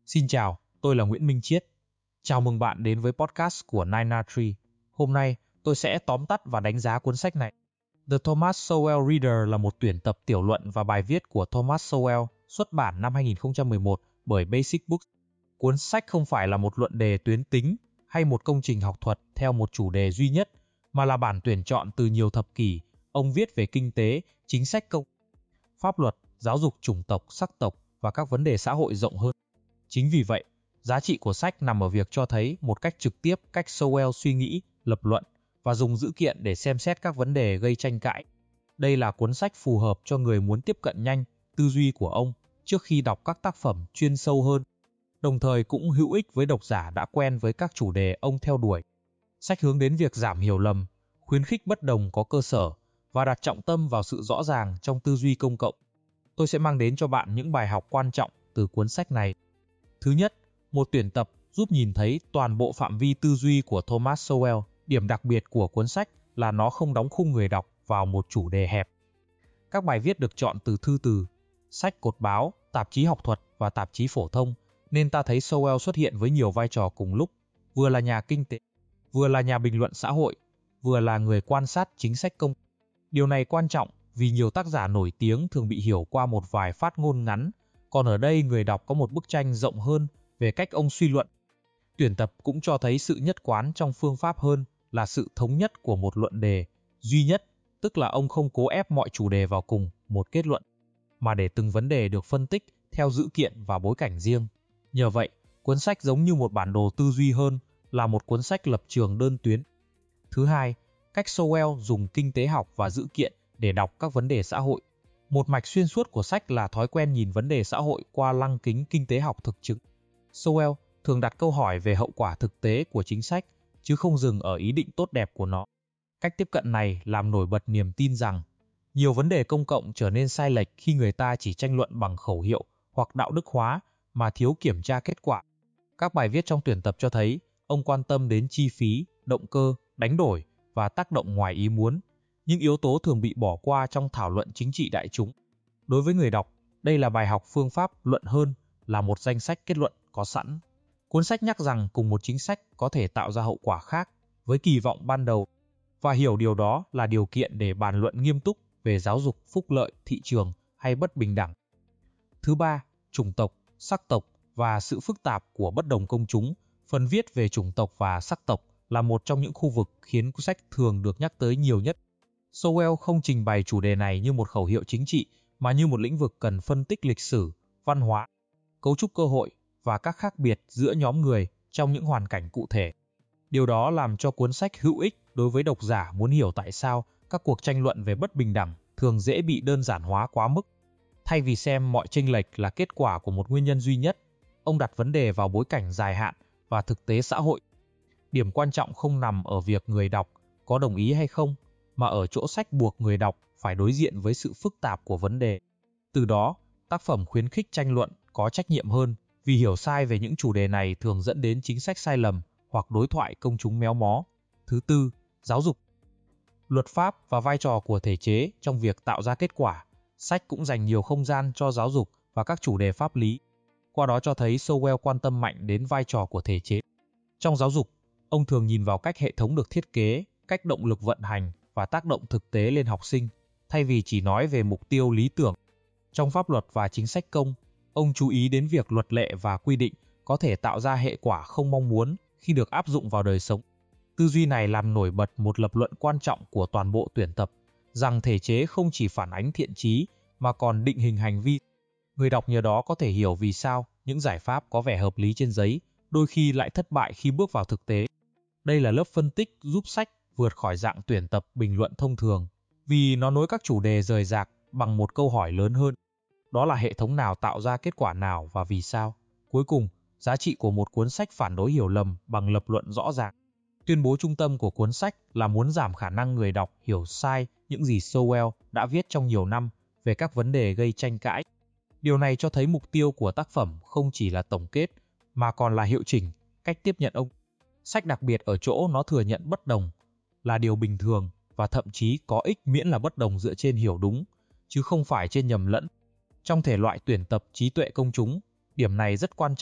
Xin chào, tôi là Nguyễn Minh Chiết. Chào mừng bạn đến với podcast của 903. Hôm nay, tôi sẽ tóm tắt và đánh giá cuốn sách này. The Thomas Sowell Reader là một tuyển tập tiểu luận và bài viết của Thomas Sowell, xuất bản năm 2011 bởi Basic Books. Cuốn sách không phải là một luận đề tuyến tính hay một công trình học thuật theo một chủ đề duy nhất, mà là bản tuyển chọn từ nhiều thập kỷ. Ông viết về kinh tế, chính sách công, pháp luật, giáo dục chủng tộc, sắc tộc và các vấn đề xã hội rộng hơn. Chính vì vậy, giá trị của sách nằm ở việc cho thấy một cách trực tiếp cách Sowell suy nghĩ, lập luận và dùng dữ kiện để xem xét các vấn đề gây tranh cãi. Đây là cuốn sách phù hợp cho người muốn tiếp cận nhanh tư duy của ông trước khi đọc các tác phẩm chuyên sâu hơn, đồng thời cũng hữu ích với độc giả đã quen với các chủ đề ông theo đuổi. Sách hướng đến việc giảm hiểu lầm, khuyến khích bất đồng có cơ sở và đặt trọng tâm vào sự rõ ràng trong tư duy công cộng. Tôi sẽ mang đến cho bạn những bài học quan trọng từ cuốn sách này. Thứ nhất, một tuyển tập giúp nhìn thấy toàn bộ phạm vi tư duy của Thomas Sowell. Điểm đặc biệt của cuốn sách là nó không đóng khung người đọc vào một chủ đề hẹp. Các bài viết được chọn từ thư từ, sách cột báo, tạp chí học thuật và tạp chí phổ thông, nên ta thấy Sowell xuất hiện với nhiều vai trò cùng lúc, vừa là nhà kinh tế, vừa là nhà bình luận xã hội, vừa là người quan sát chính sách công. Điều này quan trọng vì nhiều tác giả nổi tiếng thường bị hiểu qua một vài phát ngôn ngắn, còn ở đây người đọc có một bức tranh rộng hơn về cách ông suy luận. Tuyển tập cũng cho thấy sự nhất quán trong phương pháp hơn là sự thống nhất của một luận đề duy nhất, tức là ông không cố ép mọi chủ đề vào cùng một kết luận, mà để từng vấn đề được phân tích theo dữ kiện và bối cảnh riêng. Nhờ vậy, cuốn sách giống như một bản đồ tư duy hơn là một cuốn sách lập trường đơn tuyến. Thứ hai, cách Sowell dùng kinh tế học và dữ kiện để đọc các vấn đề xã hội. Một mạch xuyên suốt của sách là thói quen nhìn vấn đề xã hội qua lăng kính kinh tế học thực chứng. Sowell thường đặt câu hỏi về hậu quả thực tế của chính sách, chứ không dừng ở ý định tốt đẹp của nó. Cách tiếp cận này làm nổi bật niềm tin rằng nhiều vấn đề công cộng trở nên sai lệch khi người ta chỉ tranh luận bằng khẩu hiệu hoặc đạo đức hóa mà thiếu kiểm tra kết quả. Các bài viết trong tuyển tập cho thấy ông quan tâm đến chi phí, động cơ, đánh đổi và tác động ngoài ý muốn, những yếu tố thường bị bỏ qua trong thảo luận chính trị đại chúng. Đối với người đọc, đây là bài học phương pháp luận hơn là một danh sách kết luận có sẵn. Cuốn sách nhắc rằng cùng một chính sách có thể tạo ra hậu quả khác với kỳ vọng ban đầu, và hiểu điều đó là điều kiện để bàn luận nghiêm túc về giáo dục, phúc lợi, thị trường hay bất bình đẳng. Thứ ba, chủng tộc, sắc tộc và sự phức tạp của bất đồng công chúng. Phần viết về chủng tộc và sắc tộc là một trong những khu vực khiến cuốn sách thường được nhắc tới nhiều nhất. Sowell không trình bày chủ đề này như một khẩu hiệu chính trị, mà như một lĩnh vực cần phân tích lịch sử, văn hóa, cấu trúc cơ hội và các khác biệt giữa nhóm người trong những hoàn cảnh cụ thể. Điều đó làm cho cuốn sách hữu ích đối với độc giả muốn hiểu tại sao các cuộc tranh luận về bất bình đẳng thường dễ bị đơn giản hóa quá mức. Thay vì xem mọi chênh lệch là kết quả của một nguyên nhân duy nhất, ông đặt vấn đề vào bối cảnh dài hạn và thực tế xã hội. Điểm quan trọng không nằm ở việc người đọc có đồng ý hay không, mà ở chỗ sách buộc người đọc phải đối diện với sự phức tạp của vấn đề. Từ đó, tác phẩm khuyến khích tranh luận có trách nhiệm hơn, vì hiểu sai về những chủ đề này thường dẫn đến chính sách sai lầm hoặc đối thoại công chúng méo mó. Thứ tư, giáo dục, luật pháp và vai trò của thể chế trong việc tạo ra kết quả. Sách cũng dành nhiều không gian cho giáo dục và các chủ đề pháp lý. Qua đó cho thấy Sowell quan tâm mạnh đến vai trò của thể chế. Trong giáo dục, ông thường nhìn vào cách hệ thống được thiết kế, cách động lực vận hành và tác động thực tế lên học sinh, thay vì chỉ nói về mục tiêu lý tưởng. Trong pháp luật và chính sách công, ông chú ý đến việc luật lệ và quy định có thể tạo ra hệ quả không mong muốn khi được áp dụng vào đời sống. Tư duy này làm nổi bật một lập luận quan trọng của toàn bộ tuyển tập, rằng thể chế không chỉ phản ánh thiện chí mà còn định hình hành vi. Người đọc nhờ đó có thể hiểu vì sao những giải pháp có vẻ hợp lý trên giấy đôi khi lại thất bại khi bước vào thực tế. Đây là lớp phân tích giúp sách vượt khỏi dạng tuyển tập bình luận thông thường, vì nó nối các chủ đề rời rạc bằng một câu hỏi lớn hơn. Đó là hệ thống nào tạo ra kết quả nào và vì sao? Cuối cùng, giá trị của một cuốn sách phản đối hiểu lầm bằng lập luận rõ ràng. Tuyên bố trung tâm của cuốn sách là muốn giảm khả năng người đọc hiểu sai những gì Sowell đã viết trong nhiều năm về các vấn đề gây tranh cãi. Điều này cho thấy mục tiêu của tác phẩm không chỉ là tổng kết, mà còn là hiệu chỉnh cách tiếp nhận ông. Sách đặc biệt ở chỗ nó thừa nhận bất đồng là điều bình thường và thậm chí có ích miễn là bất đồng dựa trên hiểu đúng, chứ không phải trên nhầm lẫn. Trong thể loại tuyển tập trí tuệ công chúng, điểm này rất quan trọng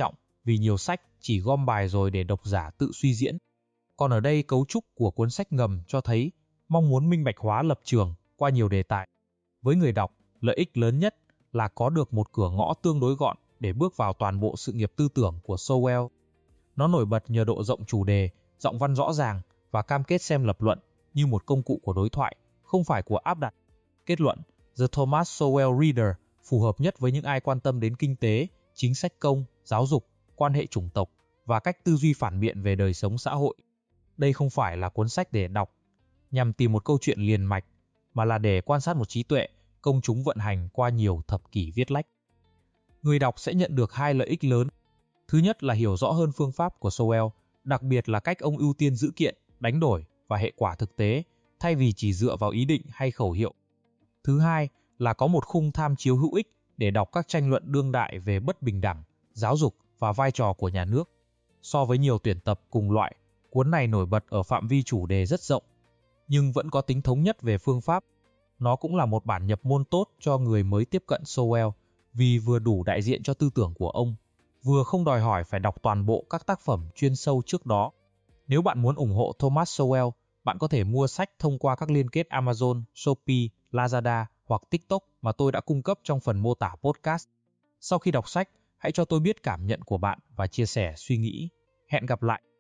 vì nhiều sách chỉ gom bài rồi để độc giả tự suy diễn. Còn ở đây cấu trúc của cuốn sách ngầm cho thấy mong muốn minh bạch hóa lập trường qua nhiều đề tài. Với người đọc, lợi ích lớn nhất là có được một cửa ngõ tương đối gọn để bước vào toàn bộ sự nghiệp tư tưởng của Sowell. Nó nổi bật nhờ độ rộng chủ đề, giọng văn rõ ràng và cam kết xem lập luận như một công cụ của đối thoại, không phải của áp đặt. Kết luận, The Thomas Sowell Reader phù hợp nhất với những ai quan tâm đến kinh tế, chính sách công, giáo dục, quan hệ chủng tộc và cách tư duy phản biện về đời sống xã hội. Đây không phải là cuốn sách để đọc nhằm tìm một câu chuyện liền mạch, mà là để quan sát một trí tuệ công chúng vận hành qua nhiều thập kỷ viết lách. Người đọc sẽ nhận được hai lợi ích lớn. Thứ nhất là hiểu rõ hơn phương pháp của Sowell, đặc biệt là cách ông ưu tiên dữ kiện, đánh đổi và hệ quả thực tế, thay vì chỉ dựa vào ý định hay khẩu hiệu. Thứ hai là có một khung tham chiếu hữu ích để đọc các tranh luận đương đại về bất bình đẳng, giáo dục và vai trò của nhà nước. So với nhiều tuyển tập cùng loại, cuốn này nổi bật ở phạm vi chủ đề rất rộng, nhưng vẫn có tính thống nhất về phương pháp. Nó cũng là một bản nhập môn tốt cho người mới tiếp cận Sowell, vì vừa đủ đại diện cho tư tưởng của ông, vừa không đòi hỏi phải đọc toàn bộ các tác phẩm chuyên sâu trước đó. Nếu bạn muốn ủng hộ Thomas Sowell, bạn có thể mua sách thông qua các liên kết Amazon, Shopee, Lazada hoặc TikTok mà tôi đã cung cấp trong phần mô tả podcast. Sau khi đọc sách, hãy cho tôi biết cảm nhận của bạn và chia sẻ suy nghĩ. Hẹn gặp lại!